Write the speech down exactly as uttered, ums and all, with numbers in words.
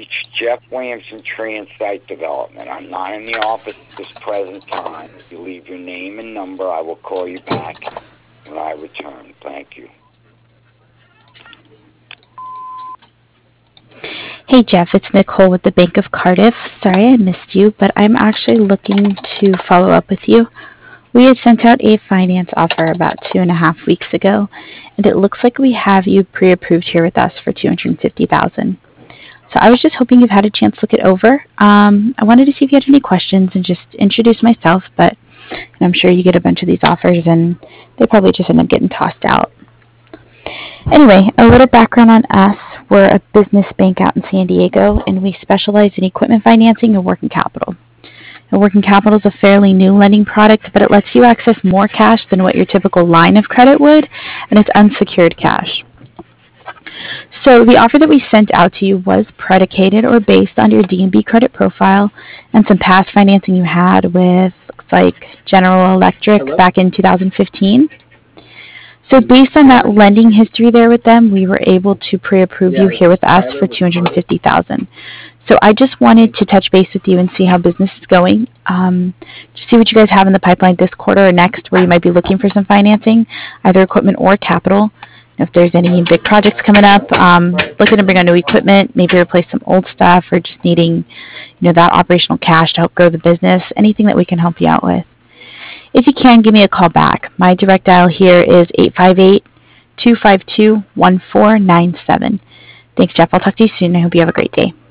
reached Jeff Williamson, Tree and Site Development. I'm not in the office at this present time. If you leave your name and number, I will call you back when I return. Thank you. Hey Jeff, it's Nicole with the Bank of Cardiff. Sorry I missed you, but I'm actually looking to follow up with you. We had sent out a finance offer about two and a half weeks ago, and it looks like we have you pre-approved here with us for two hundred fifty thousand dollars. So I was just hoping you've had a chance to look it over. Um, I wanted to see if you had any questions and just introduce myself, but I'm sure you get a bunch of these offers and they probably just end up getting tossed out. Anyway, a little background on us. We're a business bank out in San Diego, and we specialize in equipment financing and working capital. And working capital is a fairly new lending product, but it lets you access more cash than what your typical line of credit would, and it's unsecured cash. So the offer that we sent out to you was predicated or based on your D and B credit profile and some past financing you had with, looks like, General Electric Hello? back in two thousand fifteen. So based on that lending history there with them, we were able to pre-approve yeah, you here with us for two hundred fifty thousand dollars. So I just wanted to touch base with you and see how business is going. Um, to see what you guys have in the pipeline this quarter or next where you might be looking for some financing, either equipment or capital. If there's any big projects coming up, um, looking to bring on new equipment, maybe replace some old stuff, or just needing, you know, that operational cash to help grow the business, anything that we can help you out with. If you can, give me a call back. My direct dial here is eight five eight, two five two, one four nine seven. Thanks, Jeff. I'll talk to you soon. I hope you have a great day.